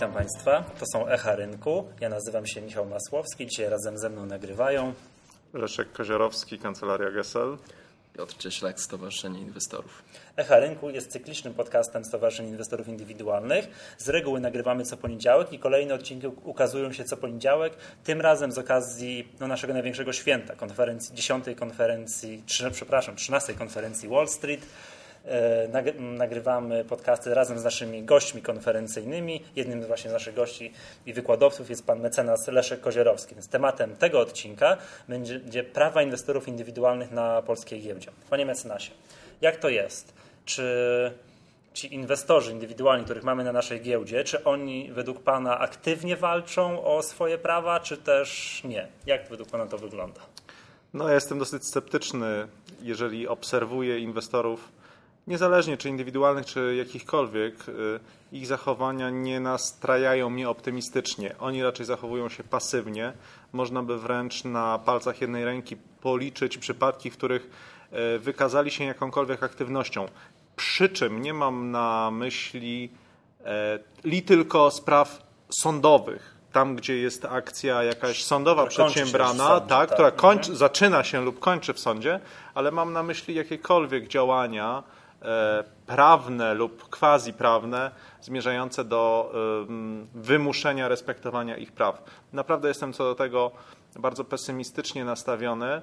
Witam Państwa, to są Echa Rynku. Ja nazywam się Michał Masłowski, dzisiaj razem ze mną nagrywają Leszek Koziorowski, Kancelaria Gesell. Piotr Cieślak, Stowarzyszenie Inwestorów. Echa Rynku jest cyklicznym podcastem Stowarzyszeń Inwestorów Indywidualnych. Z reguły nagrywamy co poniedziałek i kolejne odcinki ukazują się co poniedziałek. Tym razem z okazji naszego największego święta, 13. konferencji Wall Street. Nagrywamy podcasty razem z naszymi gośćmi konferencyjnymi. Jednym z naszych gości i wykładowców jest pan mecenas Leszek Koziorowski. Więc tematem tego odcinka będzie prawa inwestorów indywidualnych na polskiej giełdzie. Panie mecenasie, jak to jest? Czy ci inwestorzy indywidualni, których mamy na naszej giełdzie, czy oni według pana aktywnie walczą o swoje prawa, czy też nie? Jak według pana to wygląda? No, ja jestem dosyć sceptyczny, jeżeli obserwuję inwestorów, niezależnie czy indywidualnych, czy jakichkolwiek, ich zachowania nie nastrajają mnie optymistycznie. Oni raczej zachowują się pasywnie. Można by wręcz na palcach jednej ręki policzyć przypadki, w których wykazali się jakąkolwiek aktywnością. Przy czym nie mam na myśli tylko spraw sądowych. Tam, gdzie jest akcja jakaś sądowa przedsiębrana, która zaczyna się lub kończy w sądzie, ale mam na myśli jakiekolwiek działania prawne lub quasi-prawne zmierzające do wymuszenia respektowania ich praw. Naprawdę jestem co do tego bardzo pesymistycznie nastawiony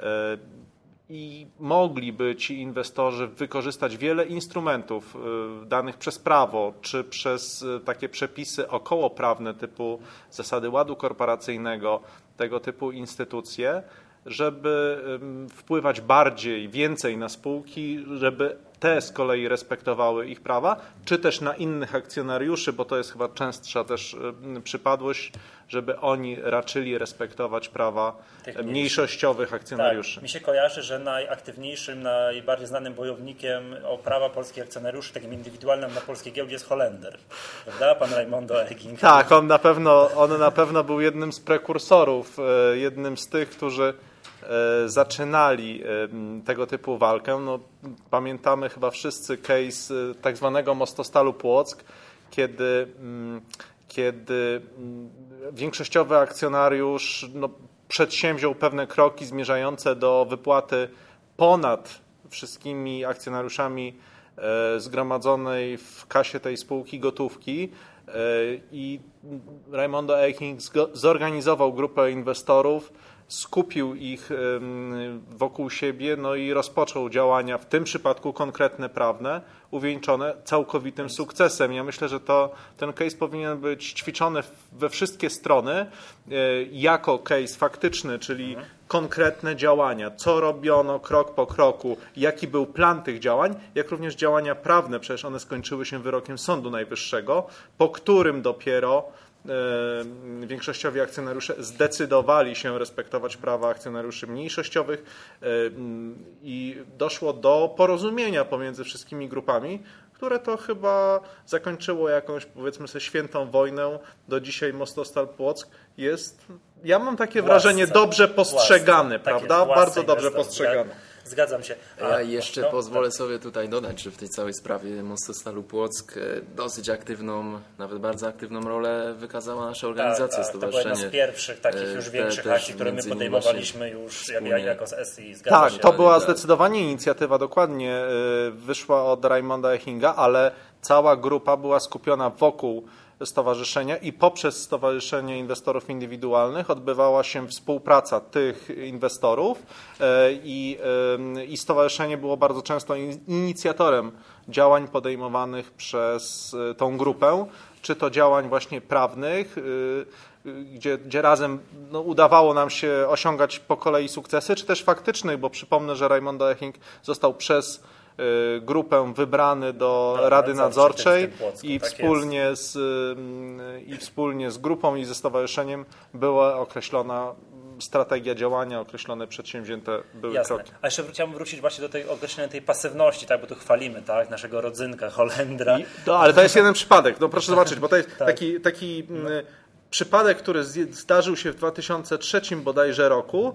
i mogliby ci inwestorzy wykorzystać wiele instrumentów danych przez prawo czy przez takie przepisy okołoprawne typu zasady ładu korporacyjnego, tego typu instytucje, żeby wpływać więcej na spółki, żeby te z kolei respektowały ich prawa, czy też na innych akcjonariuszy, bo to jest chyba częstsza też przypadłość, żeby oni raczyli respektować prawa mniejszościowych akcjonariuszy. Tak, mi się kojarzy, że najaktywniejszym, najbardziej znanym bojownikiem o prawa polskich akcjonariuszy, takim indywidualnym na polskiej giełdzie jest Holender. Prawda? Pan Raimondo Eging. Tak, on na pewno był jednym z prekursorów, jednym z tych, którzy zaczynali tego typu walkę. No, pamiętamy chyba wszyscy case tak zwanego Mostostalu Płock, kiedy większościowy akcjonariusz przedsięwziął pewne kroki zmierzające do wypłaty ponad wszystkimi akcjonariuszami zgromadzonej w kasie tej spółki gotówki i Raimondo Eging zorganizował grupę inwestorów, skupił ich wokół siebie, i rozpoczął działania, w tym przypadku konkretne prawne, uwieńczone całkowitym sukcesem. Ja myślę, że ten case powinien być ćwiczony we wszystkie strony jako case faktyczny, czyli konkretne działania, co robiono krok po kroku, jaki był plan tych działań, jak również działania prawne, przecież one skończyły się wyrokiem Sądu Najwyższego, po którym dopiero większościowi akcjonariusze zdecydowali się respektować prawa akcjonariuszy mniejszościowych i doszło do porozumienia pomiędzy wszystkimi grupami, które to chyba zakończyło jakąś, powiedzmy sobie, świętą wojnę. Do dzisiaj Mostostal Płock jest, ja mam takie wrażenie, dobrze postrzegany, prawda? Bardzo dobrze postrzegany. Zgadzam się. Ja jeszcze pozwolę sobie tutaj dodać, że w tej całej sprawie Mostostalu Płock dosyć aktywną, nawet bardzo aktywną rolę wykazała nasza organizacja, stowarzyszenie. To była jedna z pierwszych takich już większych akcji, które my podejmowaliśmy już jako z SI. Tak, to była zdecydowanie inicjatywa, dokładnie wyszła od Raimonda Eginga, ale cała grupa była skupiona wokół stowarzyszenia i poprzez Stowarzyszenie Inwestorów Indywidualnych odbywała się współpraca tych inwestorów i stowarzyszenie było bardzo często inicjatorem działań podejmowanych przez tą grupę, czy to działań właśnie prawnych, gdzie razem udawało nam się osiągać po kolei sukcesy, czy też faktycznych, bo przypomnę, że Raimondo Eging został przez grupę wybrany do Rady Nadzorczej i wspólnie z grupą i ze stowarzyszeniem była określona strategia działania, określone przedsięwzięte były kroki. A jeszcze chciałbym wrócić właśnie do tej określonej tej pasywności, tak, bo tu chwalimy, tak, naszego rodzynka Holendra. Ale to jest jeden przypadek, proszę zobaczyć, bo to jest taki przypadek, który zdarzył się w 2003 bodajże roku.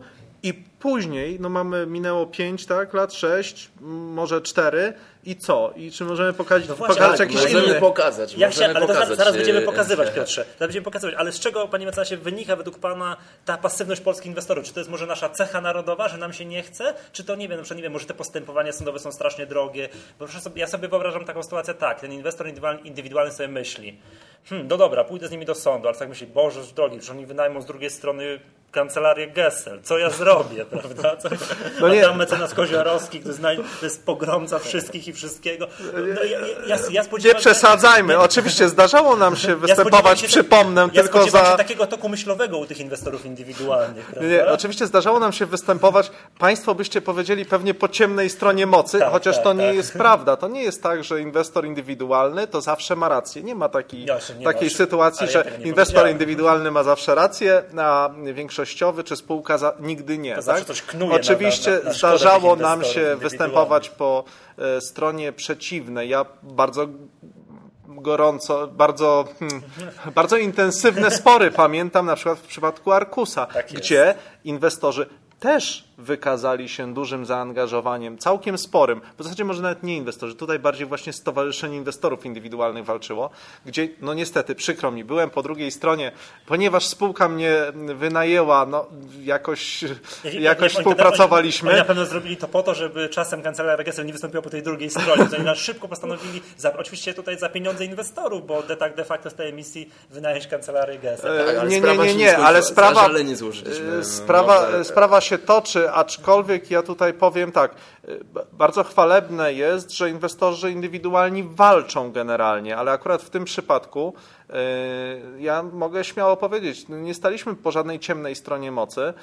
I później, minęło 5 lat, 6, może 4 i co? I czy możemy pokazać jakiś inny? Możemy pokazać. Zaraz będziemy pokazywać, Piotrze. Zaraz będziemy pokazywać. Ale z czego, panie mecenasie, wynika według pana ta pasywność polskich inwestorów? Czy to jest może nasza cecha narodowa, że nam się nie chce? Czy to, może te postępowania sądowe są strasznie drogie? Bo ja sobie wyobrażam taką sytuację tak. Ten inwestor indywidualny sobie myśli, no dobra, pójdę z nimi do sądu, ale tak myśli, Boże drogi, że oni wynajmą z drugiej strony kancelarię Gessel. Co ja zrobię, prawda? Tam mecenas Koziorowski, który to jest pogromca wszystkich i wszystkiego. Nie przesadzajmy. Oczywiście zdarzało nam się występować, przypomnę, tylko za... takiego toku myślowego u tych inwestorów indywidualnych. Prawda? Nie, oczywiście zdarzało nam się występować, państwo byście powiedzieli pewnie po ciemnej stronie mocy, chociaż to nie jest prawda. To nie jest tak, że inwestor indywidualny to zawsze ma rację. Nie ma takiej sytuacji, że inwestor indywidualny ma zawsze rację, a większościowy czy spółka nigdy nie. To tak? Coś knuje oczywiście na zdarzało nam się występować po stronie przeciwnej. Ja bardzo gorąco, bardzo intensywne spory pamiętam na przykład w przypadku Arkusa, gdzie inwestorzy też wykazali się dużym zaangażowaniem, całkiem sporym. W zasadzie może nawet nie inwestorzy, tutaj bardziej właśnie Stowarzyszenie Inwestorów Indywidualnych walczyło, gdzie niestety, przykro mi, byłem po drugiej stronie, ponieważ spółka mnie wynajęła, jakoś współpracowaliśmy. Oni na pewno zrobili to po to, żeby czasem kancelaria Gessel nie wystąpiła po tej drugiej stronie. Oni nas szybko postanowili, oczywiście tutaj za pieniądze inwestorów, bo de facto z tej emisji wynająć kancelarię Gessel. Nie, ale sprawa się toczy, aczkolwiek ja tutaj powiem tak, bardzo chwalebne jest, że inwestorzy indywidualni walczą generalnie, ale akurat w tym przypadku ja mogę śmiało powiedzieć, nie staliśmy po żadnej ciemnej stronie mocy.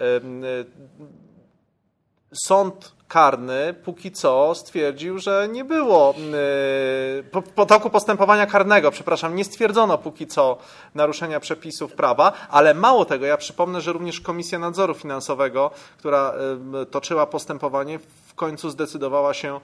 Sąd karny póki co stwierdził, że nie było po toku postępowania karnego, nie stwierdzono póki co naruszenia przepisów prawa, ale mało tego, ja przypomnę, że również Komisja Nadzoru Finansowego, która toczyła postępowanie, w końcu zdecydowała się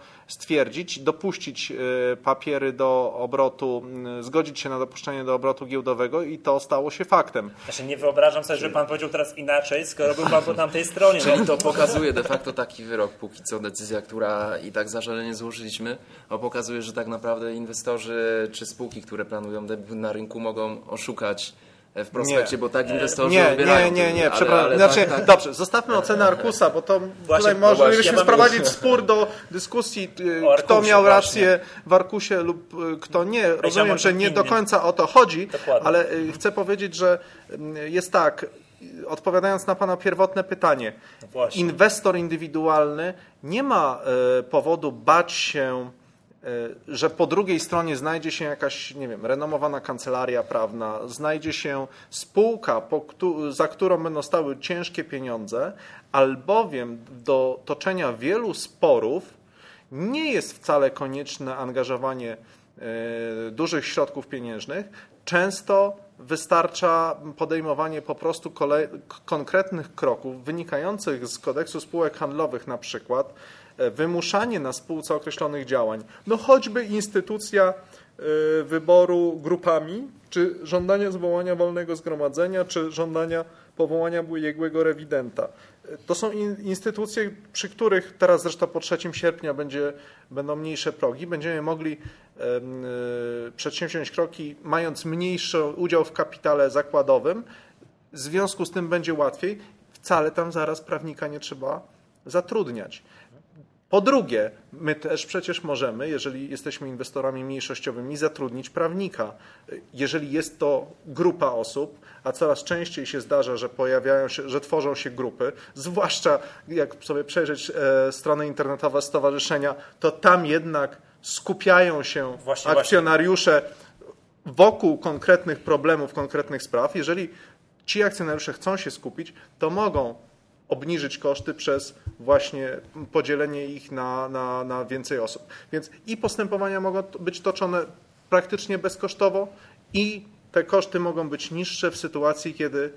dopuścić papiery do obrotu, zgodzić się na dopuszczenie do obrotu giełdowego i to stało się faktem. Ja się nie wyobrażam sobie, że pan powiedział teraz inaczej, skoro był pan po tamtej stronie. Czyli to pokazuje de facto taki wyrok, póki co decyzja, która i tak zażalenie złożyliśmy, pokazuje, że tak naprawdę inwestorzy czy spółki, które planują debiut na rynku, mogą oszukać w prospekcie, bo tak inwestorzy odbierają. Nie, przepraszam. Dobrze, zostawmy ocenę Arkusa, bo to tutaj moglibyśmy sprowadzić spór do dyskusji, kto miał rację w Arkusie lub kto nie. Rozumiem, że nie do końca o to chodzi, ale chcę powiedzieć, że jest tak, odpowiadając na pana pierwotne pytanie, inwestor indywidualny nie ma powodu bać się, że po drugiej stronie znajdzie się jakaś, renomowana kancelaria prawna, znajdzie się spółka, za którą będą stały ciężkie pieniądze, albowiem do toczenia wielu sporów nie jest wcale konieczne angażowanie dużych środków pieniężnych. Często wystarcza podejmowanie po prostu konkretnych kroków wynikających z kodeksu spółek handlowych, na przykład wymuszanie na spółce określonych działań. Choćby instytucja wyboru grupami, czy żądania zwołania wolnego zgromadzenia, czy żądania powołania biegłego rewidenta. To są instytucje, przy których teraz zresztą po 3 sierpnia będą mniejsze progi. Będziemy mogli przedsięwziąć kroki, mając mniejszy udział w kapitale zakładowym. W związku z tym będzie łatwiej. Wcale tam zaraz prawnika nie trzeba zatrudniać. Po drugie, my też przecież możemy, jeżeli jesteśmy inwestorami mniejszościowymi, zatrudnić prawnika. Jeżeli jest to grupa osób, a coraz częściej się zdarza, że tworzą się grupy, zwłaszcza jak sobie przejrzeć strony internetowe stowarzyszenia, to tam jednak skupiają się akcjonariusze wokół konkretnych problemów, konkretnych spraw. Jeżeli ci akcjonariusze chcą się skupić, to mogą obniżyć koszty przez właśnie podzielenie ich na więcej osób. Więc i postępowania mogą być toczone praktycznie bezkosztowo i te koszty mogą być niższe w sytuacji, kiedy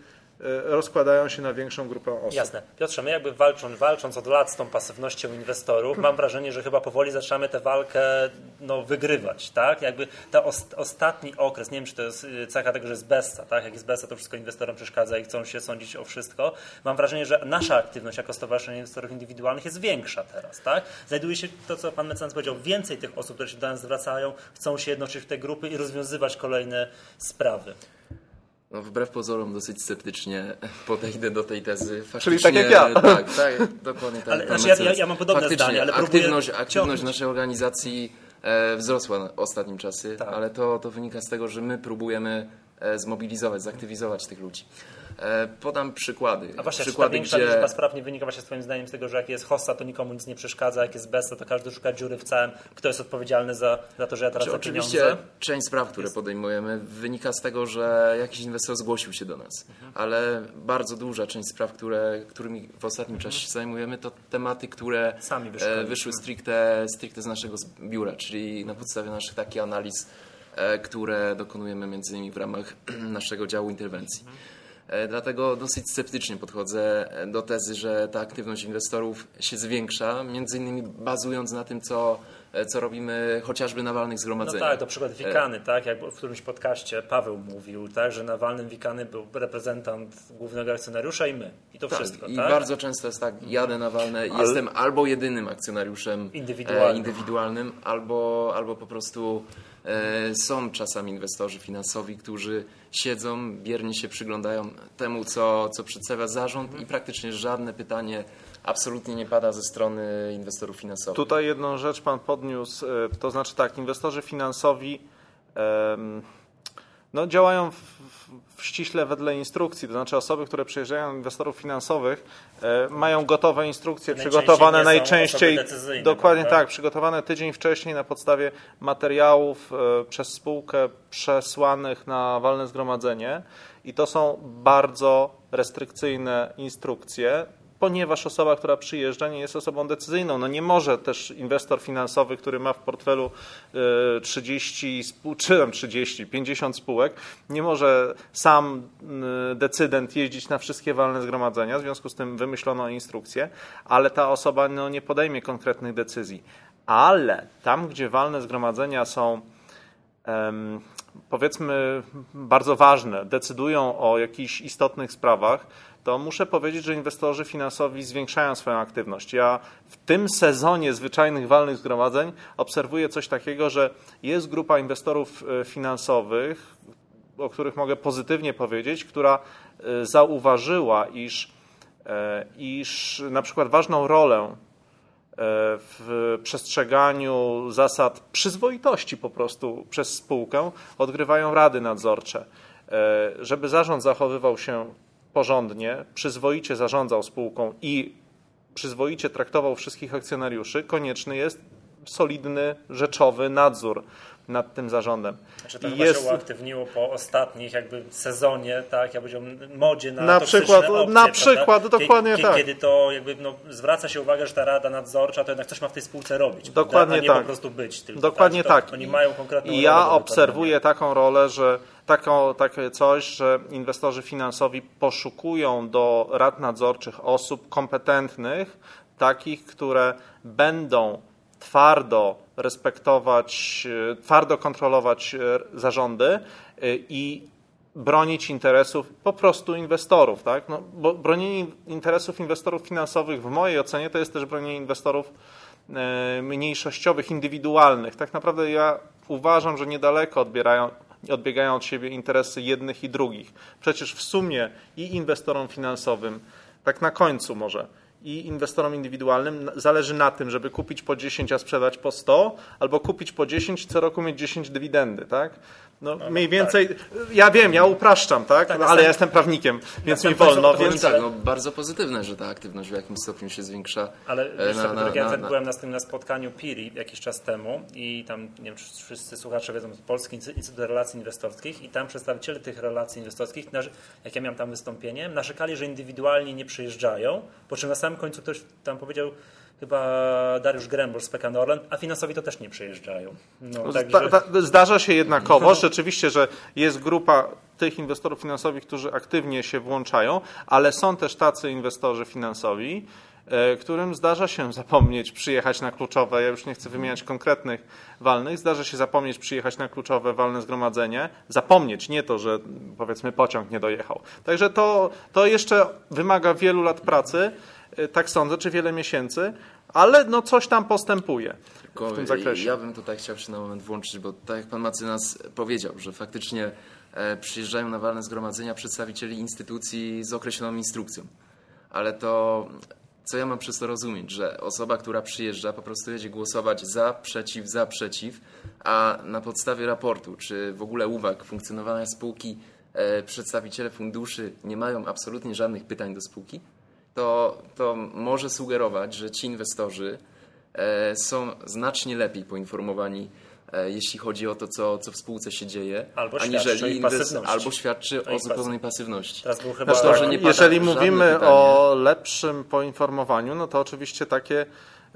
rozkładają się na większą grupę osób. Jasne. Piotrze, my jakby walcząc od lat z tą pasywnością inwestorów, mam wrażenie, że chyba powoli zaczynamy tę walkę wygrywać, tak? Jakby ten ostatni okres, nie wiem, czy to jest cecha tego, że jest besta, tak? Jak jest besta, to wszystko inwestorom przeszkadza i chcą się sądzić o wszystko. Mam wrażenie, że nasza aktywność jako Stowarzyszenie Inwestorów Indywidualnych jest większa teraz, tak? Znajduje się to, co pan mecenas powiedział, więcej tych osób, które się do nas zwracają, chcą się jednoczyć w te grupy i rozwiązywać kolejne sprawy. No, wbrew pozorom dosyć sceptycznie podejdę do tej tezy. Faktycznie, czyli tak jak ja. Tak, dokładnie tak. Ale, znaczy ja mam podobne zdanie, ale aktywność naszej organizacji wzrosła ostatnim czasy, tak. Ale to wynika z tego, że my próbujemy zmobilizować, zaktywizować tych ludzi. Podam przykłady. A właśnie, czy ta większa liczba spraw nie wynika właśnie swoim zdaniem z tego, że jak jest hossa, to nikomu nic nie przeszkadza, jak jest besta, to każdy szuka dziury w całym. Kto jest odpowiedzialny za to, że ja tracę pieniądze? Oczywiście część spraw, które podejmujemy, wynika z tego, że jakiś inwestor zgłosił się do nas. Ale bardzo duża część spraw, którymi w ostatnim czasie się zajmujemy, to tematy, które wyszły stricte z naszego biura, czyli na podstawie naszych takich analiz, które dokonujemy między innymi w ramach naszego działu interwencji. Dlatego dosyć sceptycznie podchodzę do tezy, że ta aktywność inwestorów się zwiększa, między innymi bazując na tym, co robimy chociażby na walnych zgromadzeniach. No tak, to przykład Wikany, tak? Jak w którymś podcaście Paweł mówił, tak, że na walnym Wikany był reprezentant głównego akcjonariusza i my. I to wszystko. I tak? bardzo często jest tak, jadę na walne i jestem albo jedynym akcjonariuszem indywidualnym albo po prostu są czasami inwestorzy finansowi, którzy siedzą, biernie się przyglądają temu, co przedstawia zarząd i praktycznie żadne pytanie absolutnie nie pada ze strony inwestorów finansowych. Tutaj jedną rzecz pan podniósł, to znaczy tak, inwestorzy finansowi działają ściśle wedle instrukcji, to znaczy osoby, które przyjeżdżają inwestorów finansowych mają gotowe instrukcje, przygotowane najczęściej, dokładnie tak, przygotowane tydzień wcześniej na podstawie materiałów przez spółkę przesłanych na walne zgromadzenie i to są bardzo restrykcyjne instrukcje, ponieważ osoba, która przyjeżdża, nie jest osobą decyzyjną. No nie może też inwestor finansowy, który ma w portfelu 50 spółek, nie może sam decydent jeździć na wszystkie walne zgromadzenia, w związku z tym wymyślono instrukcję, ale ta osoba nie podejmie konkretnych decyzji. Ale tam, gdzie walne zgromadzenia są powiedzmy bardzo ważne, decydują o jakichś istotnych sprawach, to muszę powiedzieć, że inwestorzy finansowi zwiększają swoją aktywność. Ja w tym sezonie zwyczajnych walnych zgromadzeń obserwuję coś takiego, że jest grupa inwestorów finansowych, o których mogę pozytywnie powiedzieć, która zauważyła, iż na przykład ważną rolę w przestrzeganiu zasad przyzwoitości po prostu przez spółkę odgrywają rady nadzorcze. Żeby zarząd zachowywał się porządnie, przyzwoicie zarządzał spółką i przyzwoicie traktował wszystkich akcjonariuszy, konieczny jest solidny, rzeczowy nadzór nad tym zarządem. Znaczy to chyba się uaktywniło po ostatnich sezonie, tak, ja powiedziałbym modzie na toksyczne opcje. Na przykład, dokładnie tak. Kiedy to zwraca się uwagę, że ta rada nadzorcza to jednak coś ma w tej spółce robić. Dokładnie a nie tak. po prostu być. Tylko, dokładnie tak. Oni mają konkretną rolę. Ja obserwuję taką rolę, że takie coś, że inwestorzy finansowi poszukują do rad nadzorczych osób kompetentnych, takich, które będą twardo kontrolować zarządy i bronić interesów po prostu inwestorów. Tak? Bo bronienie interesów inwestorów finansowych w mojej ocenie to jest też bronienie inwestorów mniejszościowych, indywidualnych. Tak naprawdę ja uważam, że niedaleko odbiegają od siebie interesy jednych i drugich. Przecież w sumie i inwestorom finansowym, tak na końcu może, i inwestorom indywidualnym zależy na tym, żeby kupić po 10, a sprzedać po 100, albo kupić po 10 i co roku mieć 10 dywidendy, tak? Mniej więcej, tak. Ja wiem, ja upraszczam, tak? Ale ja jestem prawnikiem, więc mi wolno. Bardzo pozytywne, że ta aktywność w jakimś stopniu się zwiększa. Ale ja byłem na spotkaniu PIRI jakiś czas temu i tam, nie wiem, czy wszyscy słuchacze wiedzą, Polski Instytut Relacji Inwestorskich i tam przedstawiciele tych relacji inwestorskich, jak ja miałem tam wystąpienie, narzekali, że indywidualnie nie przyjeżdżają, po czym na samym końcu ktoś tam powiedział, chyba Dariusz Grębosz z PKN Orlen, a finansowi to też nie przyjeżdżają. Zdarza się jednakowo, rzeczywiście, że jest grupa tych inwestorów finansowych, którzy aktywnie się włączają, ale są też tacy inwestorzy finansowi, którym zdarza się zapomnieć przyjechać na kluczowe, ja już nie chcę wymieniać konkretnych walnych, zdarza się zapomnieć przyjechać na kluczowe walne zgromadzenie, zapomnieć, nie to, że powiedzmy pociąg nie dojechał. Także to jeszcze wymaga wielu lat pracy, tak sądzę, czy wiele miesięcy, ale no coś tam postępuje w tym zakresie. Ja bym tutaj chciał się na moment włączyć, bo tak jak pan Macynas powiedział, że faktycznie przyjeżdżają na walne zgromadzenia przedstawicieli instytucji z określoną instrukcją, ale to co ja mam przez to rozumieć, że osoba, która przyjeżdża, po prostu jedzie głosować za, przeciw, a na podstawie raportu, czy w ogóle uwag funkcjonowania spółki przedstawiciele funduszy nie mają absolutnie żadnych pytań do spółki, to może sugerować, że ci inwestorzy są znacznie lepiej poinformowani, jeśli chodzi o to, co w spółce się dzieje, albo świadczy o zupełnej pasywności. Teraz był chyba jeżeli mówimy o lepszym poinformowaniu, no to oczywiście takie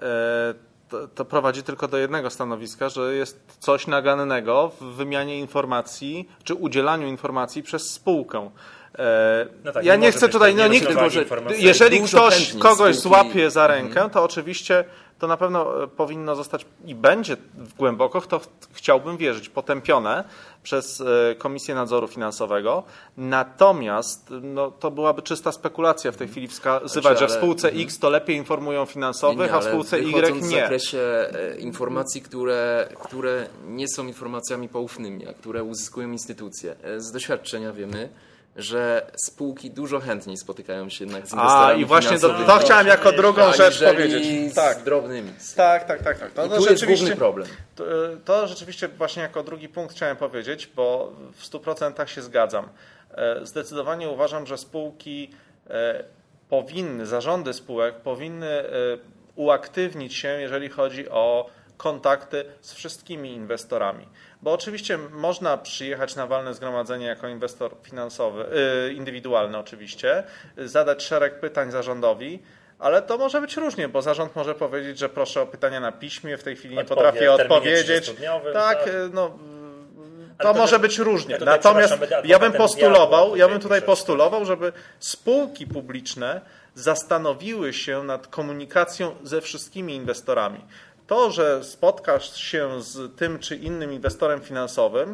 to prowadzi tylko do jednego stanowiska, że jest coś nagannego w wymianie informacji czy udzielaniu informacji przez spółkę. No tak, ja nie chcę tutaj, jeżeli ktoś kogoś złapie za rękę, to oczywiście to na pewno powinno zostać i będzie głęboko, to chciałbym wierzyć, potępione przez Komisję Nadzoru Finansowego. Natomiast to byłaby czysta spekulacja w tej chwili wskazywać, że w spółce X to lepiej informują finansowych, a w spółce Y nie. W zakresie informacji, które nie są informacjami poufnymi, a które uzyskują instytucje. Z doświadczenia wiemy, że spółki dużo chętniej spotykają się jednak z inwestorami. I właśnie to chciałem jako drugą rzecz powiedzieć. Tak, z drobnymi. Tak. I tu jest główny problem. To rzeczywiście właśnie jako drugi punkt chciałem powiedzieć, bo w 100% się zgadzam. Zdecydowanie uważam, że spółki zarządy spółek powinny uaktywnić się, jeżeli chodzi o kontakty z wszystkimi inwestorami. Bo oczywiście można przyjechać na walne zgromadzenie jako inwestor finansowy, indywidualny oczywiście, zadać szereg pytań zarządowi, ale to może być różnie, bo zarząd może powiedzieć, że proszę o pytania na piśmie, w tej chwili nie potrafię odpowiedzieć. Tak, to może być różnie. Natomiast ja bym tutaj postulował, żeby spółki publiczne zastanowiły się nad komunikacją ze wszystkimi inwestorami. To, że spotkasz się z tym czy innym inwestorem finansowym,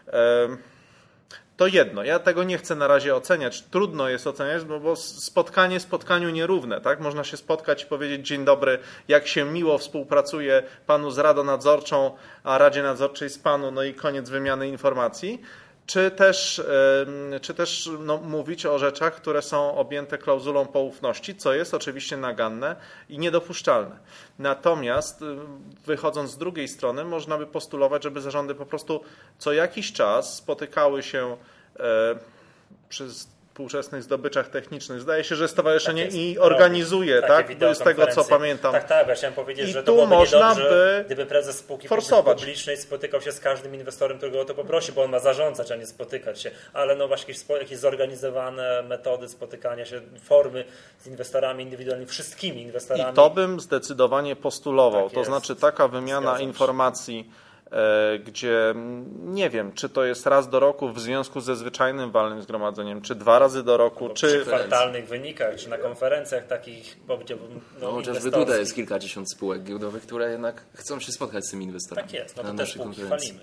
to jedno. Ja tego nie chcę na razie oceniać. Trudno jest oceniać, bo spotkanie spotkaniu nierówne. Tak? Można się spotkać i powiedzieć: dzień dobry, jak się miło współpracuje panu z Radą Nadzorczą, a Radzie Nadzorczej z panu, no i koniec wymiany informacji. Czy też mówić o rzeczach, które są objęte klauzulą poufności, co jest oczywiście naganne i niedopuszczalne. Natomiast wychodząc z drugiej strony, można by postulować, żeby zarządy po prostu co jakiś czas spotykały się przy współczesnych zdobyczach technicznych. Zdaje się, że stowarzyszenie i organizuje, tak? Z tego, co pamiętam. Tak, ja chciałem powiedzieć, że to byłoby niedobrze, gdyby prezes spółki publicznej spotykał się z każdym inwestorem, którego o to poprosi, bo on ma zarządzać, a nie spotykać się. Ale właśnie jakieś zorganizowane metody spotykania się, formy z inwestorami indywidualnymi, wszystkimi inwestorami. I to bym zdecydowanie postulował. To znaczy taka wymiana informacji, gdzie nie wiem, czy to jest raz do roku w związku ze zwyczajnym walnym zgromadzeniem, czy 2 razy do roku, czy przy kwartalnych wynikach, czy na konferencjach takich, powiedziałbym, chociażby tutaj jest kilkadziesiąt spółek giełdowych, które jednak chcą się spotkać z tymi inwestorami. Tak jest, to te spółki chwalimy.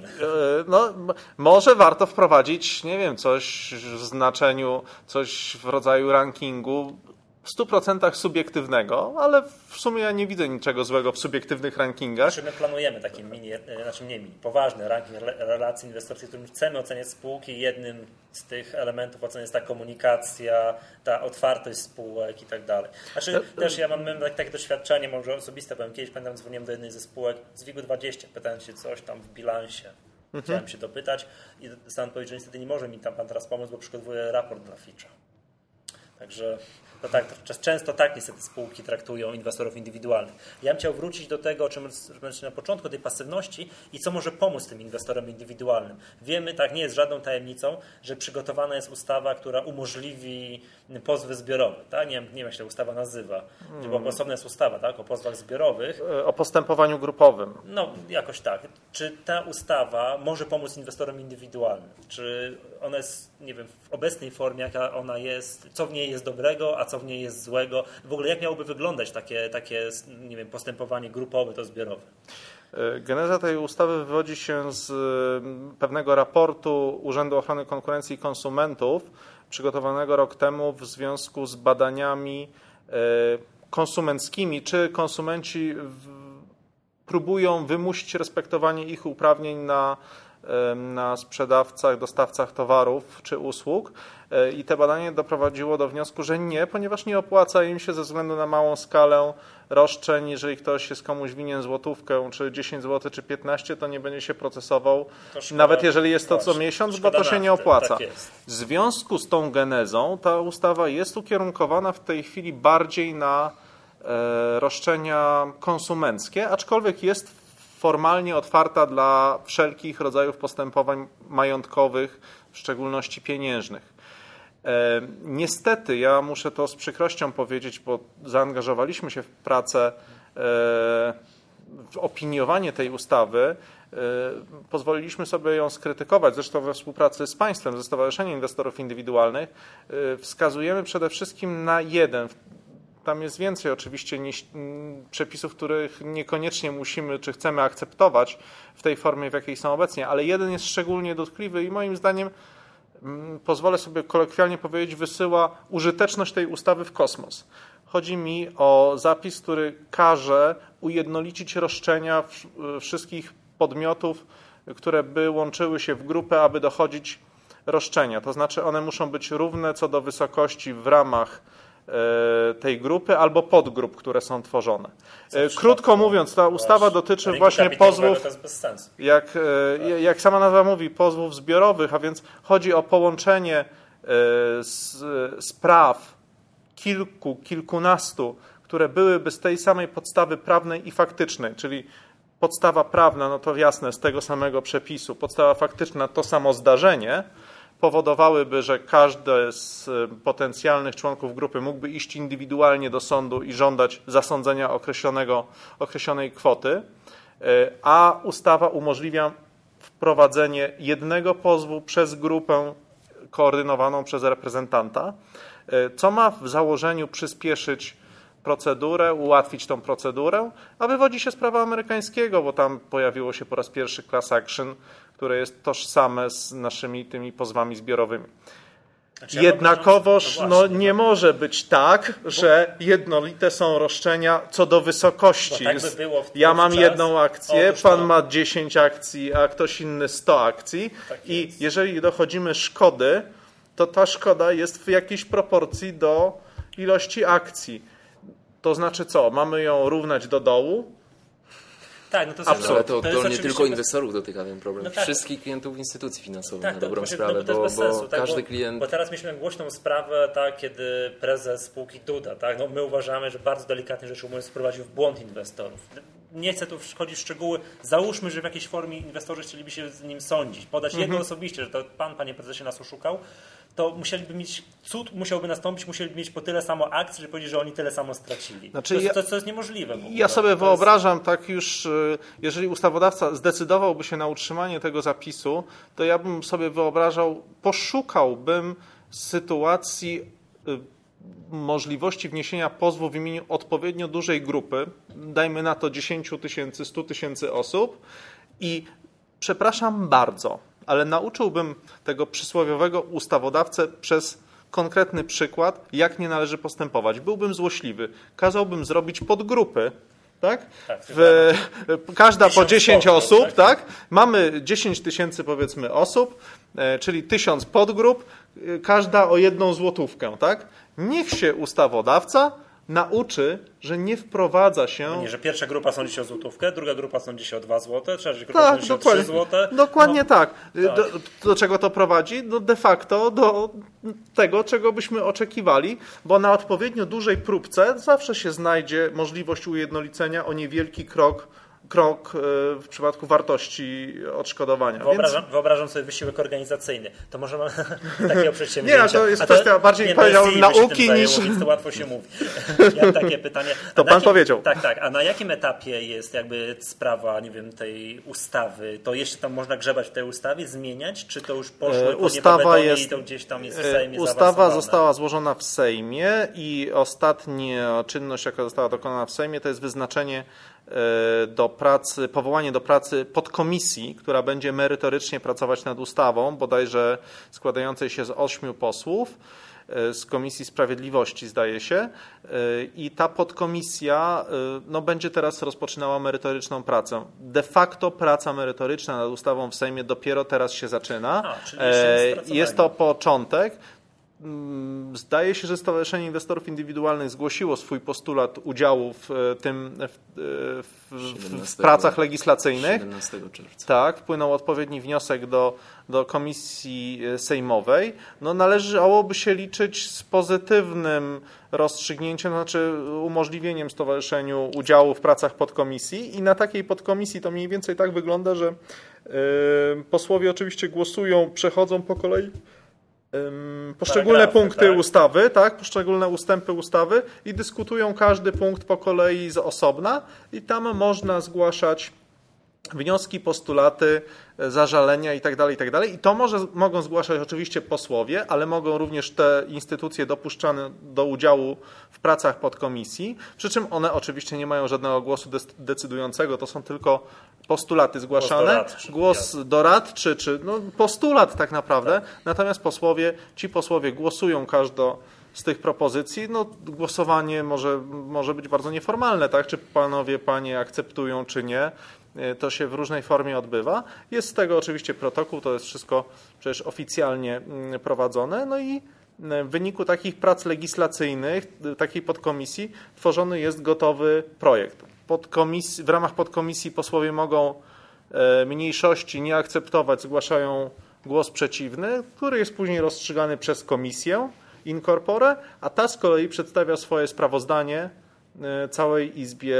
Może warto wprowadzić, nie wiem, coś w znaczeniu, coś w rodzaju rankingu, w 100% subiektywnego, ale w sumie ja nie widzę niczego złego w subiektywnych rankingach. My planujemy taki poważny ranking relacji inwestorskich, w którym chcemy oceniać spółki. Jednym z tych elementów oceny jest ta komunikacja, ta otwartość spółek i tak dalej. Też ja mam takie doświadczenie, może osobiste, powiem, kiedyś pamiętam, dzwoniłem do jednej ze spółek z WIG-20, pytając się coś tam w bilansie. Chciałem się dopytać i dostałem odpowiedź, że niestety nie może mi tam pan teraz pomóc, bo przygotowuję raport dla Fitcha. Także To tak, często tak niestety spółki traktują inwestorów indywidualnych. Ja bym chciał wrócić do tego, o czym na początku, tej pasywności i co może pomóc tym inwestorom indywidualnym. Wiemy, tak nie jest żadną tajemnicą, że przygotowana jest ustawa, która umożliwi pozwy zbiorowe. Tak? Nie wiem, jak się ta ustawa nazywa. Bo osobna jest ustawa, tak? O pozwach zbiorowych. O postępowaniu grupowym. No, jakoś tak. Czy ta ustawa może pomóc inwestorom indywidualnym? Czy ona jest, nie wiem, w obecnej formie, jaka ona jest, co w niej jest dobrego, a co w niej jest złego? W ogóle jak miałoby wyglądać takie nie wiem, postępowanie grupowe, to zbiorowe? Geneza tej ustawy wywodzi się z pewnego raportu Urzędu Ochrony Konkurencji i Konsumentów, przygotowanego rok temu w związku z badaniami konsumenckimi, czy konsumenci próbują wymusić respektowanie ich uprawnień na sprzedawcach, dostawcach towarów czy usług. I te badanie doprowadziło do wniosku, że nie, ponieważ nie opłaca im się ze względu na małą skalę roszczeń. Jeżeli ktoś jest komuś winien złotówkę, czy 10 zł, czy 15, to nie będzie się procesował. Nawet jeżeli jest to co miesiąc, bo to się nie opłaca. Tak, w związku z tą genezą ta ustawa jest ukierunkowana w tej chwili bardziej na roszczenia konsumenckie, aczkolwiek jest formalnie otwarta dla wszelkich rodzajów postępowań majątkowych, w szczególności pieniężnych. Niestety, ja muszę to z przykrością powiedzieć, bo zaangażowaliśmy się w pracę, w opiniowanie tej ustawy, pozwoliliśmy sobie ją skrytykować, zresztą we współpracy z państwem, ze Stowarzyszeniem Inwestorów Indywidualnych. Wskazujemy przede wszystkim na jeden. Tam jest więcej oczywiście przepisów, których niekoniecznie musimy czy chcemy akceptować w tej formie, w jakiej są obecnie, ale jeden jest szczególnie dotkliwy i moim zdaniem, pozwolę sobie kolokwialnie powiedzieć, wysyła użyteczność tej ustawy w kosmos. Chodzi mi o zapis, który każe ujednolicić roszczenia wszystkich podmiotów, które by łączyły się w grupę, aby dochodzić roszczenia. To znaczy one muszą być równe co do wysokości w ramach tej grupy albo podgrup, które są tworzone. Krótko mówiąc, ta ustawa dotyczy właśnie pozwów, jak sama nazwa mówi, pozwów zbiorowych, a więc chodzi o połączenie spraw kilkunastu, które byłyby z tej samej podstawy prawnej i faktycznej, czyli podstawa prawna, no to jasne, z tego samego przepisu, podstawa faktyczna to samo zdarzenie, powodowałyby, że każdy z potencjalnych członków grupy mógłby iść indywidualnie do sądu i żądać zasądzenia określonej kwoty, a ustawa umożliwia wprowadzenie jednego pozwu przez grupę koordynowaną przez reprezentanta, co ma w założeniu przyspieszyć procedurę, ułatwić tą procedurę, a wywodzi się z prawa amerykańskiego, bo tam pojawiło się po raz pierwszy class action, które jest tożsame z naszymi tymi pozwami zbiorowymi. Jednakowoż nie może być tak, że jednolite są roszczenia co do wysokości. Tak by było ja mam jedną akcję, pan ma 10 akcji, a ktoś inny 100 akcji i jeżeli dochodzimy szkody, to ta szkoda jest w jakiejś proporcji do ilości akcji. To znaczy co? Mamy ją równać do dołu? Tak, no to ale to nie tylko inwestorów dotyka ten problem. No tak. Wszystkich klientów instytucji finansowych na dobrą sprawę, bo sensu, każdy klient... Bo teraz mieliśmy głośną sprawę, tak, kiedy prezes spółki Duda, tak, no my uważamy, że bardzo delikatnie rzecz ujmując wprowadził w błąd inwestorów. Nie chcę tu wchodzić w szczegóły. Załóżmy, że w jakiejś formie inwestorzy chcieliby się z nim sądzić, podać jego osobiście, że to pan, panie prezesie, nas oszukał, to musieliby mieć, cud musiałby nastąpić, musieliby mieć po tyle samo akcji, żeby powiedzieć, że oni tyle samo stracili. Znaczy, to jest niemożliwe. Ja sobie wyobrażam, tak już, jeżeli ustawodawca zdecydowałby się na utrzymanie tego zapisu, to ja bym sobie wyobrażał, poszukałbym sytuacji możliwości wniesienia pozwu w imieniu odpowiednio dużej grupy, dajmy na to 10 000, 100 000 osób i przepraszam bardzo, ale nauczyłbym tego przysłowiowego ustawodawcę przez konkretny przykład, jak nie należy postępować. Byłbym złośliwy, kazałbym zrobić podgrupy, tak? Każda po 10 osób, tak? Mamy 10 000 powiedzmy osób, czyli 1000 podgrup, każda o 1 złotówkę, tak? Niech się ustawodawca nauczy, że nie wprowadza się... Nie, że pierwsza grupa sądzi się o złotówkę, druga grupa sądzi się o 2 zł, trzecia grupa sądzi się o 3 zł. Dokładnie tak. Do czego to prowadzi? De facto do tego, czego byśmy oczekiwali, bo na odpowiednio dużej próbce zawsze się znajdzie możliwość ujednolicenia o niewielki krok w przypadku wartości odszkodowania. Wyobrażam sobie wysiłek organizacyjny. To może mam takiego przedsięwzięcia. Nie, to jest kwestia bardziej powiedział nauki niż... To łatwo się mówi. Ja mam takie pytanie. To pan powiedział. Tak. A na jakim etapie jest jakby sprawa, nie wiem, tej ustawy? To jeszcze tam można grzebać w tej ustawie, zmieniać? Czy to już poszło ustawa jest, i to gdzieś tam jest w Sejmie Ustawa została złożona w Sejmie i ostatnia czynność, jaka została dokonana w Sejmie, to jest wyznaczenie powołanie do pracy podkomisji, która będzie merytorycznie pracować nad ustawą, bodajże składającej się z 8 posłów z Komisji Sprawiedliwości, zdaje się, i ta podkomisja będzie teraz rozpoczynała merytoryczną pracę. De facto praca merytoryczna nad ustawą w Sejmie dopiero teraz się zaczyna. Jest to początek. Zdaje się, że Stowarzyszenie Inwestorów Indywidualnych zgłosiło swój postulat udziału w pracach legislacyjnych. 17 czerwca. Tak, wpłynął odpowiedni wniosek do komisji sejmowej. Należałoby się liczyć z pozytywnym rozstrzygnięciem, znaczy umożliwieniem stowarzyszeniu udziału w pracach podkomisji i na takiej podkomisji to mniej więcej tak wygląda, że posłowie oczywiście głosują, przechodzą po kolei poszczególne punkty ustawy, tak, poszczególne ustępy ustawy i dyskutują każdy punkt po kolei z osobna i tam można zgłaszać wnioski, postulaty, zażalenia itd. I to mogą zgłaszać oczywiście posłowie, ale mogą również te instytucje dopuszczane do udziału w pracach podkomisji, przy czym one oczywiście nie mają żadnego głosu decydującego, to są tylko postulaty zgłaszane, głos doradczy, czy postulat tak naprawdę, natomiast ci posłowie głosują każdo z tych propozycji. Głosowanie może być bardzo nieformalne, tak? Czy panowie, panie akceptują, czy nie. To się w różnej formie odbywa. Jest z tego oczywiście protokół, to jest wszystko przecież oficjalnie prowadzone. I w wyniku takich prac legislacyjnych, takiej podkomisji, tworzony jest gotowy projekt. W ramach podkomisji posłowie mogą mniejszości nie akceptować, zgłaszają głos przeciwny, który jest później rozstrzygany przez komisję in corpore, a ta z kolei przedstawia swoje sprawozdanie całej Izbie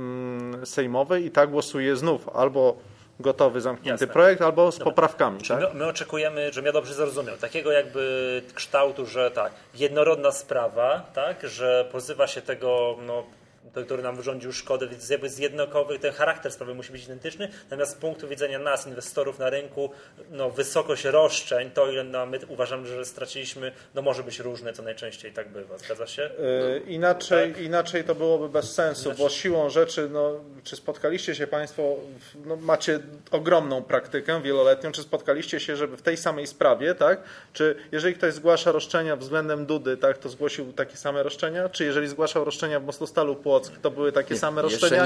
Sejmowej i tak głosuje znów albo gotowy, zamknięty projekt, albo z poprawkami. Tak? My oczekujemy, żebym ja dobrze zrozumiał, takiego jakby kształtu, że tak, jednorodna sprawa, tak, że pozywa się tego, który nam wyrządził szkodę, więc jakby z jednakowy ten charakter sprawy musi być identyczny, natomiast z punktu widzenia nas, inwestorów na rynku, wysokość roszczeń, to ile my uważamy, że straciliśmy, może być różne, co najczęściej tak bywa. Zgadza się? Inaczej to byłoby bez sensu, bo siłą rzeczy, czy spotkaliście się Państwo, macie ogromną praktykę wieloletnią, czy spotkaliście się, żeby w tej samej sprawie, tak, czy jeżeli ktoś zgłasza roszczenia względem Dudy, tak, to zgłosił takie same roszczenia, czy jeżeli zgłaszał roszczenia w Mostostalu Płock, to były takie same roszczenia?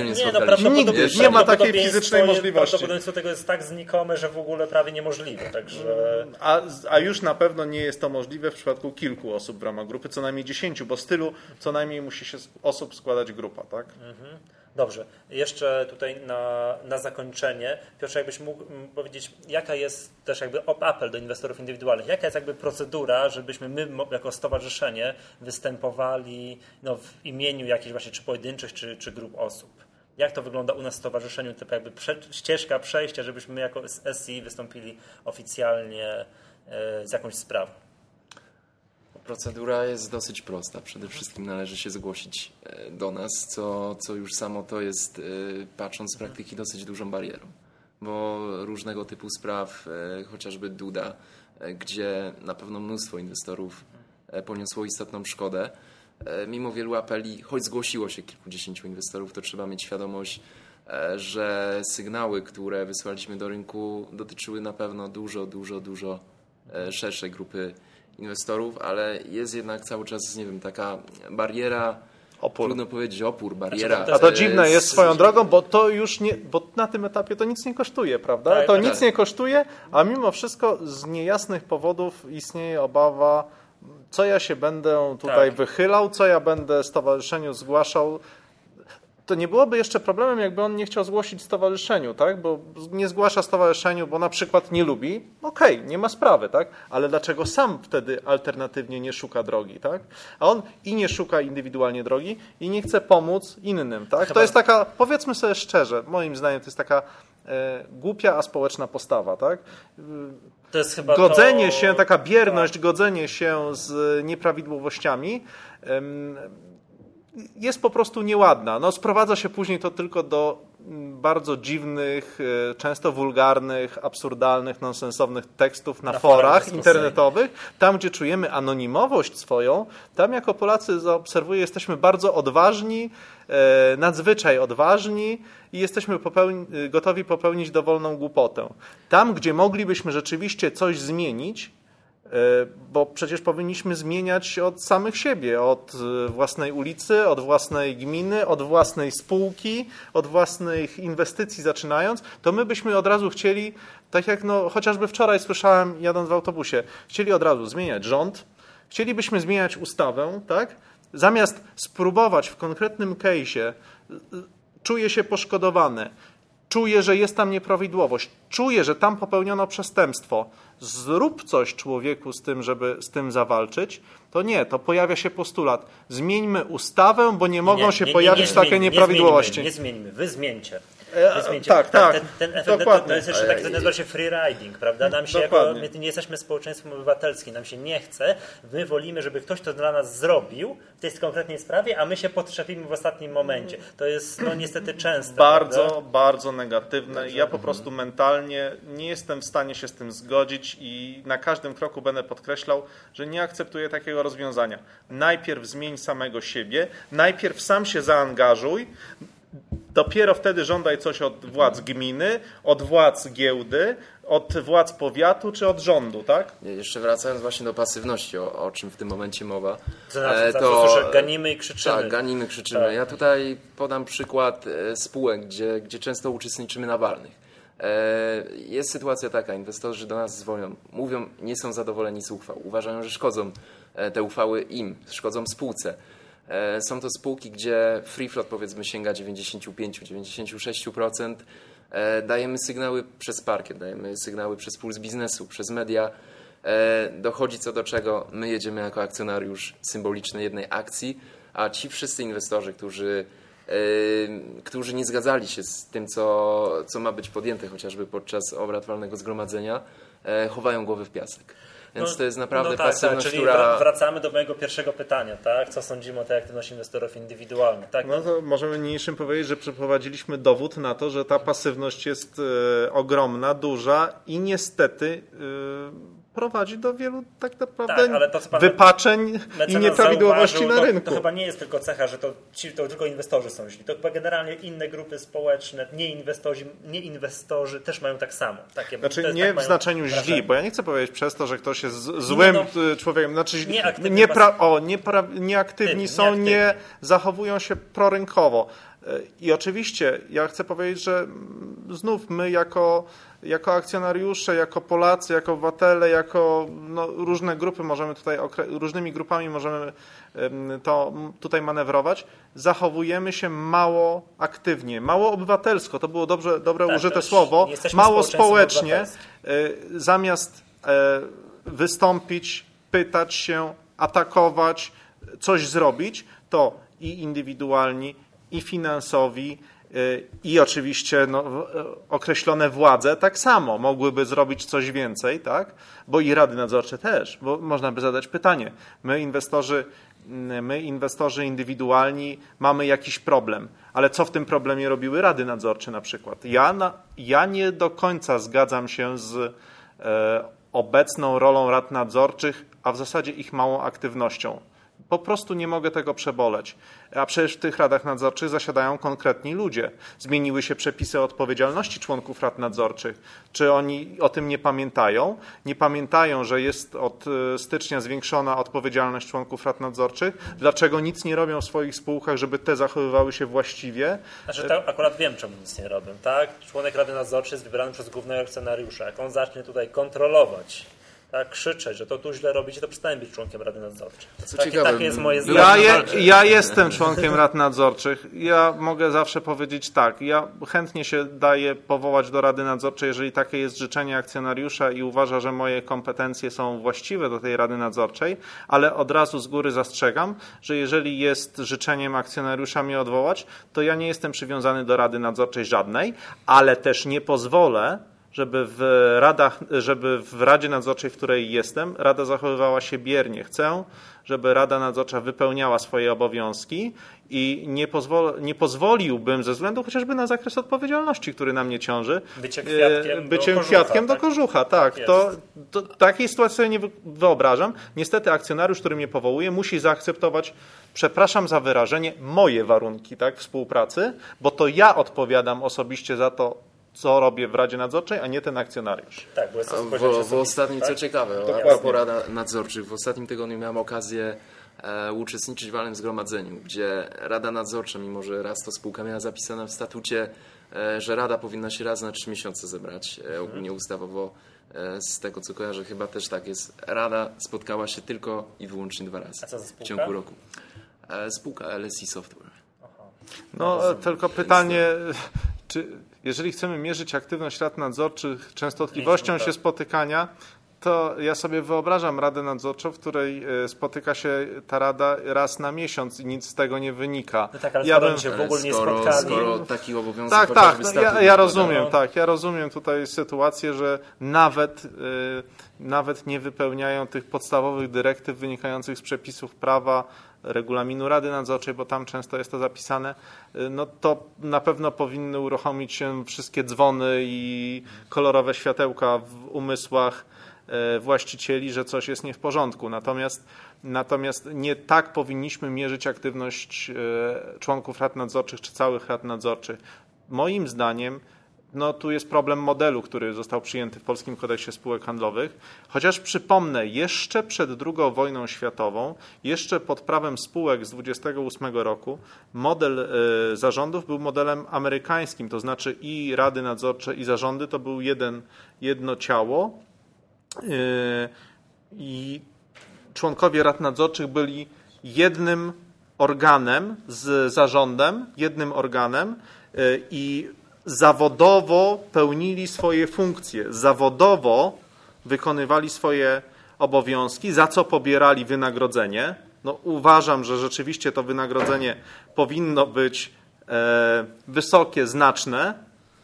Nigdy. Nie ma takiej fizycznej możliwości. Prawdopodobieństwo tego jest tak znikome, że w ogóle prawie niemożliwe. Także... A już na pewno nie jest to możliwe w przypadku kilku osób w ramach grupy, co najmniej 10, bo z tylu co najmniej musi się osób składać grupa, tak? Dobrze. Jeszcze tutaj na zakończenie, Piotrze, jakbyś mógł powiedzieć, jaka jest też jakby apel do inwestorów indywidualnych, jaka jest jakby procedura, żebyśmy my jako stowarzyszenie występowali w imieniu jakichś właśnie czy pojedynczych, czy grup osób. Jak to wygląda u nas w stowarzyszeniu, typu jakby ścieżka przejścia, żebyśmy my jako SI wystąpili oficjalnie z jakąś sprawą? Procedura jest dosyć prosta. Przede wszystkim należy się zgłosić do nas, co już samo to jest, patrząc z praktyki, dosyć dużą barierą. Bo różnego typu spraw, chociażby Duda, gdzie na pewno mnóstwo inwestorów poniosło istotną szkodę, mimo wielu apeli, choć zgłosiło się kilkudziesięciu inwestorów, to trzeba mieć świadomość, że sygnały, które wysłaliśmy do rynku, dotyczyły na pewno dużo szerszej grupy inwestorów, ale jest jednak cały czas, taka bariera, trudno powiedzieć bariera. A to dziwne jest swoją drogą, bo to już bo na tym etapie to nic nie kosztuje, prawda? Tak, to nic nie kosztuje, a mimo wszystko z niejasnych powodów istnieje obawa co ja się będę tutaj wychylał, co ja będę stowarzyszeniu zgłaszał. To nie byłoby jeszcze problemem, jakby on nie chciał zgłosić stowarzyszeniu, tak? Bo nie zgłasza stowarzyszeniu, bo na przykład nie lubi, okej, nie ma sprawy, tak? Ale dlaczego sam wtedy alternatywnie nie szuka drogi, tak? A on i nie szuka indywidualnie drogi i nie chce pomóc innym, tak? To jest taka, powiedzmy sobie szczerze, moim zdaniem to jest taka głupia, a społeczna postawa, tak? To jest chyba godzenie się, taka bierność, godzenie się z nieprawidłowościami jest po prostu nieładna. No, sprowadza się później to tylko do bardzo dziwnych, często wulgarnych, absurdalnych, nonsensownych tekstów na forach internetowych. Tam, gdzie czujemy anonimowość swoją, tam jako Polacy zaobserwuję, jesteśmy bardzo odważni, nadzwyczaj odważni i jesteśmy gotowi popełnić dowolną głupotę. Tam, gdzie moglibyśmy rzeczywiście coś zmienić, bo przecież powinniśmy zmieniać od samych siebie, od własnej ulicy, od własnej gminy, od własnej spółki, od własnych inwestycji zaczynając, to my byśmy od razu chcieli, tak jak chociażby wczoraj słyszałem jadąc w autobusie, chcieli od razu zmieniać rząd, chcielibyśmy zmieniać ustawę, tak? Zamiast spróbować w konkretnym case'ie, czuję się poszkodowany, czuję, że jest tam nieprawidłowość, czuję, że tam popełniono przestępstwo, zrób coś człowieku z tym, żeby z tym zawalczyć, to nie, to pojawia się postulat. Zmieńmy ustawę, bo nie mogą się pojawić takie nieprawidłowości. Nie zmieńmy, wy zmieńcie. Tak. Ten efekt to jest jeszcze tak, to nazywa się free riding, prawda? Nam się my nie jesteśmy społeczeństwem obywatelskim, nam się nie chce, my wolimy, żeby ktoś to dla nas zrobił w tej konkretnej sprawie, a my się podszczepimy w ostatnim momencie. To jest niestety częste. Bardzo negatywne. Ja po prostu mentalnie nie jestem w stanie się z tym zgodzić i na każdym kroku będę podkreślał, że nie akceptuję takiego rozwiązania. Najpierw zmień samego siebie, najpierw sam się zaangażuj, dopiero wtedy żądaj coś od władz gminy, od władz giełdy, od władz powiatu czy od rządu, tak? Jeszcze wracając właśnie do pasywności, o czym w tym momencie mowa. To słyszę, ganimy i krzyczymy. Tak, ganimy, krzyczymy. Tak. Ja tutaj podam przykład spółek, gdzie często uczestniczymy na walnych. Jest sytuacja taka, inwestorzy do nas dzwonią, mówią, nie są zadowoleni z uchwał, uważają, że szkodzą te uchwały im, szkodzą spółce. Są to spółki, gdzie free float powiedzmy sięga 95-96%. Dajemy sygnały przez parkiet, dajemy sygnały przez puls biznesu, przez media. Dochodzi co do czego, my jedziemy jako akcjonariusz symboliczny jednej akcji, a ci wszyscy inwestorzy, którzy nie zgadzali się z tym, co ma być podjęte chociażby podczas obrad walnego zgromadzenia, chowają głowy w piasek. Więc to jest naprawdę pasywność, czyli wracamy do mojego pierwszego pytania, tak? Co sądzimy o tej aktywności inwestorów indywidualnych, tak? No to możemy niniejszym powiedzieć, że przeprowadziliśmy dowód na to, że ta pasywność jest ogromna, duża i niestety prowadzi do wielu tak naprawdę wypaczeń i nieprawidłowości na rynku. To chyba nie jest tylko cecha, że to tylko inwestorzy są źli. To chyba generalnie inne grupy społeczne, nieinwestorzy też mają tak samo. Znaczy nie w znaczeniu źli, bo ja nie chcę powiedzieć przez to, że ktoś jest złym człowiekiem. Znaczy nieaktywni są, nie zachowują się prorynkowo. I oczywiście ja chcę powiedzieć, że znów my jako akcjonariusze, jako Polacy, jako obywatele, jako różne grupy różnymi grupami możemy to tutaj manewrować, zachowujemy się mało aktywnie, mało obywatelsko, to było dobre użyte słowo, mało społecznie, zamiast wystąpić, pytać się, atakować, coś zrobić, to i indywidualni, i finansowi, i oczywiście określone władze tak samo mogłyby zrobić coś więcej, tak? Bo i rady nadzorcze też, bo można by zadać pytanie. My inwestorzy indywidualni mamy jakiś problem, ale co w tym problemie robiły rady nadzorcze na przykład? Ja nie do końca zgadzam się z obecną rolą rad nadzorczych, a w zasadzie ich małą aktywnością. Po prostu nie mogę tego przeboleć. A przecież w tych radach nadzorczych zasiadają konkretni ludzie. Zmieniły się przepisy o odpowiedzialności członków rad nadzorczych. Czy oni o tym nie pamiętają? Nie pamiętają, że jest od stycznia zwiększona odpowiedzialność członków rad nadzorczych? Dlaczego nic nie robią w swoich spółkach, żeby te zachowywały się właściwie? Znaczy, to akurat wiem, czemu nic nie robią. Tak? Członek rady nadzorczej jest wybierany przez głównego akcjonariusza. Jak on zacznie tutaj kontrolować tak, krzyczeć, że to źle robicie, to przestałem być członkiem Rady Nadzorczej. Ciekawe, takie jest moje zdanie. Ja jestem członkiem rad nadzorczych. Ja mogę zawsze powiedzieć tak. Ja chętnie się daję powołać do Rady Nadzorczej, jeżeli takie jest życzenie akcjonariusza i uważa, że moje kompetencje są właściwe do tej Rady Nadzorczej, ale od razu z góry zastrzegam, że jeżeli jest życzeniem akcjonariusza mnie odwołać, to ja nie jestem przywiązany do Rady Nadzorczej żadnej, ale też nie pozwolę, żeby w Radzie Nadzorczej, w której jestem, Rada zachowywała się biernie. Chcę, żeby Rada Nadzorcza wypełniała swoje obowiązki i nie pozwoliłbym ze względu chociażby na zakres odpowiedzialności, który na mnie ciąży, byciem kwiatkiem do kożucha. Tak, takiej sytuacji sobie nie wyobrażam. Niestety akcjonariusz, który mnie powołuje, musi zaakceptować, przepraszam za wyrażenie, moje warunki, tak, współpracy, bo to ja odpowiadam osobiście za to, co robię w Radzie Nadzorczej, a nie ten akcjonariusz. Tak, w ostatnim, tak? Co ciekawe, a propos Rad Nadzorczych, w ostatnim tygodniu miałem okazję uczestniczyć w walnym zgromadzeniu, gdzie Rada Nadzorcza, mimo że raz to spółka miała zapisane w statucie, że Rada powinna się raz na 3 miesiące zebrać, ogólnie ustawowo, z tego co kojarzę, chyba też tak jest. Rada spotkała się tylko i wyłącznie 2 razy w ciągu roku. Spółka LSI Software. No, tylko pytanie, czy jeżeli chcemy mierzyć aktywność rad nadzorczych częstotliwością się spotykania, to ja sobie wyobrażam Radę Nadzorczą, w której spotyka się ta Rada raz na miesiąc i nic z tego nie wynika. No tak, ale się w ogóle nie spotkali. Skoro taki obowiązek ja rozumiem, ja rozumiem tutaj sytuację, że nawet nie wypełniają tych podstawowych dyrektyw wynikających z przepisów prawa, regulaminu Rady Nadzorczej, bo tam często jest to zapisane, no to na pewno powinny uruchomić się wszystkie dzwony i kolorowe światełka w umysłach właścicieli, że coś jest nie w porządku. Natomiast nie tak powinniśmy mierzyć aktywność członków rad nadzorczych czy całych rad nadzorczych. Moim zdaniem tu jest problem modelu, który został przyjęty w Polskim Kodeksie Spółek Handlowych. Chociaż przypomnę, jeszcze przed II wojną światową, jeszcze pod prawem spółek z 1928 roku, model zarządów był modelem amerykańskim, to znaczy i rady nadzorcze, i zarządy to był jedno ciało i członkowie rad nadzorczych byli jednym organem z zarządem, jednym organem i zawodowo pełnili swoje funkcje, zawodowo wykonywali swoje obowiązki, za co pobierali wynagrodzenie. Uważam, że rzeczywiście to wynagrodzenie powinno być wysokie, znaczne,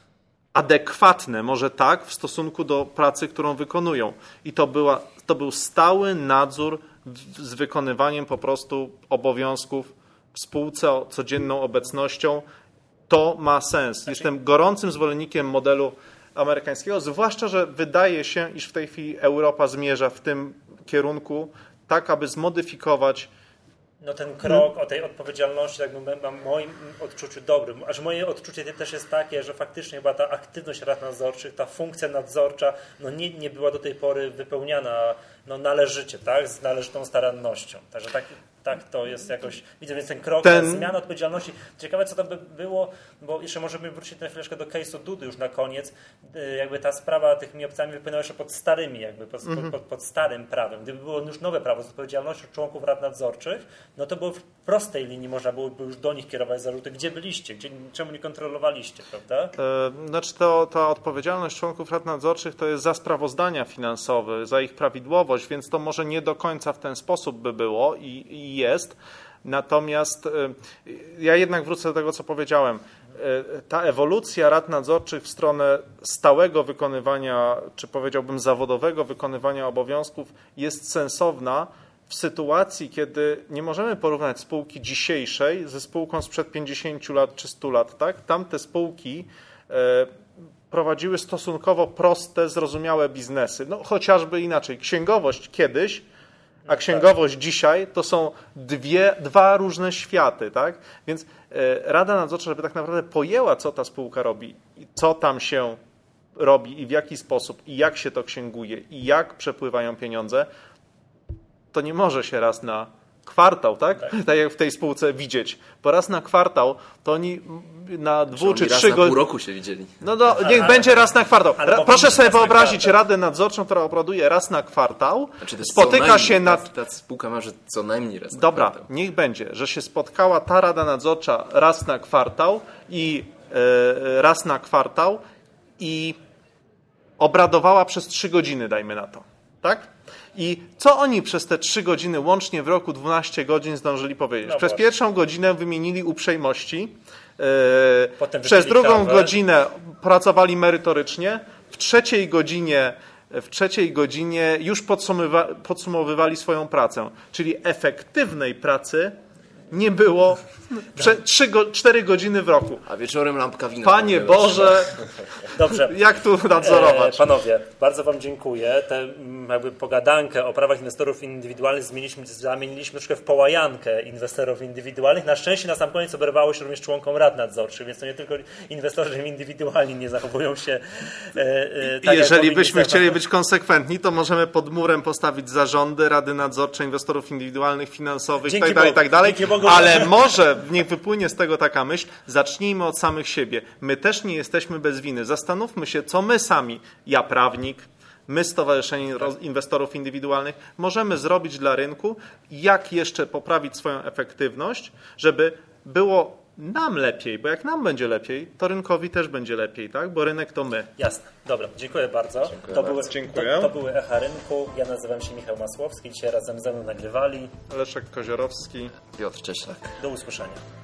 adekwatne, może tak, w stosunku do pracy, którą wykonują. I to był stały nadzór z wykonywaniem po prostu obowiązków w spółce codzienną obecnością. To ma sens. Jestem gorącym zwolennikiem modelu amerykańskiego, zwłaszcza, że wydaje się, iż w tej chwili Europa zmierza w tym kierunku, tak aby zmodyfikować ten krok o tej odpowiedzialności, mam w moim odczuciu dobrym, aż moje odczucie też jest takie, że faktycznie chyba ta aktywność rad nadzorczych, ta funkcja nadzorcza nie była do tej pory wypełniana należycie, tak, z należytą starannością. Także tak to jest jakoś, widzę, więc ten krok, ta zmiana odpowiedzialności. Ciekawe, co to by było, bo jeszcze możemy wrócić na chwileczkę do case'u Dudy już na koniec. Jakby ta sprawa tymi opcjami wypłynęła jeszcze pod starymi, pod starym prawem. Gdyby było już nowe prawo z odpowiedzialnością członków rad nadzorczych, to było w prostej linii, można byłoby już do nich kierować zarzuty. Gdzie byliście? Czemu nie kontrolowaliście, prawda? Znaczy ta odpowiedzialność członków rad nadzorczych to jest za sprawozdania finansowe, za ich prawidłowość, więc to może nie do końca w ten sposób by było i jest. Natomiast ja jednak wrócę do tego, co powiedziałem. Ta ewolucja rad nadzorczych w stronę stałego wykonywania, czy powiedziałbym zawodowego wykonywania obowiązków jest sensowna w sytuacji, kiedy nie możemy porównać spółki dzisiejszej ze spółką sprzed 50 lat czy 100 lat. Tak? Tamte spółki prowadziły stosunkowo proste, zrozumiałe biznesy. Chociażby inaczej. Księgowość kiedyś, a księgowość dzisiaj to są dwa różne światy. Tak? Więc Rada Nadzorcza, żeby tak naprawdę pojęła, co ta spółka robi, co tam się robi i w jaki sposób, i jak się to księguje, i jak przepływają pieniądze, to nie może się raz na kwartał, tak? Tak jak w tej spółce widzieć. Bo raz na kwartał to oni na 2 czy 3 godziny. Raz na pół roku się widzieli. No niech będzie raz na kwartał. Proszę sobie wyobrazić radę nadzorczą, która obraduje raz na kwartał. Znaczy spotyka się ta spółka ma, że co najmniej raz na Dobra, kwartał. niech będzie, że się spotkała ta rada nadzorcza raz na kwartał i obradowała przez 3 godziny, dajmy na to. Tak? I co oni przez te 3 godziny, łącznie w roku 12 godzin zdążyli powiedzieć? Przez pierwszą godzinę wymienili uprzejmości, przez drugą godzinę pracowali merytorycznie, w trzeciej godzinie już podsumowywali swoją pracę. Czyli efektywnej pracy nie było 4 godziny w roku. A wieczorem lampka wina. Panie Boże, dobrze. Jak tu nadzorować? Panowie, bardzo wam dziękuję. Tę jakby pogadankę o prawach inwestorów indywidualnych zamieniliśmy troszkę w połajankę inwestorów indywidualnych. Na szczęście na sam koniec oberwało się również członkom rad nadzorczych, więc to nie tylko inwestorzy indywidualni nie zachowują się tak, jeżeli byśmy chcieli być konsekwentni, to możemy pod murem postawić zarządy, rady nadzorcze, inwestorów indywidualnych, finansowych itd., ale może niech wypłynie z tego taka myśl, zacznijmy od samych siebie. My też nie jesteśmy bez winy. Zastanówmy się, co my sami, ja prawnik, my Stowarzyszenie Inwestorów Indywidualnych, możemy zrobić dla rynku, jak jeszcze poprawić swoją efektywność, żeby było nam lepiej, bo jak nam będzie lepiej, to rynkowi też będzie lepiej, tak? Bo rynek to my. Jasne. Dobra, dziękuję bardzo. Dziękuję. To były Echa Rynku. Ja nazywam się Michał Masłowski. Dzisiaj razem ze mną nagrywali Leszek Koziorowski, Piotr Cieślak. Do usłyszenia.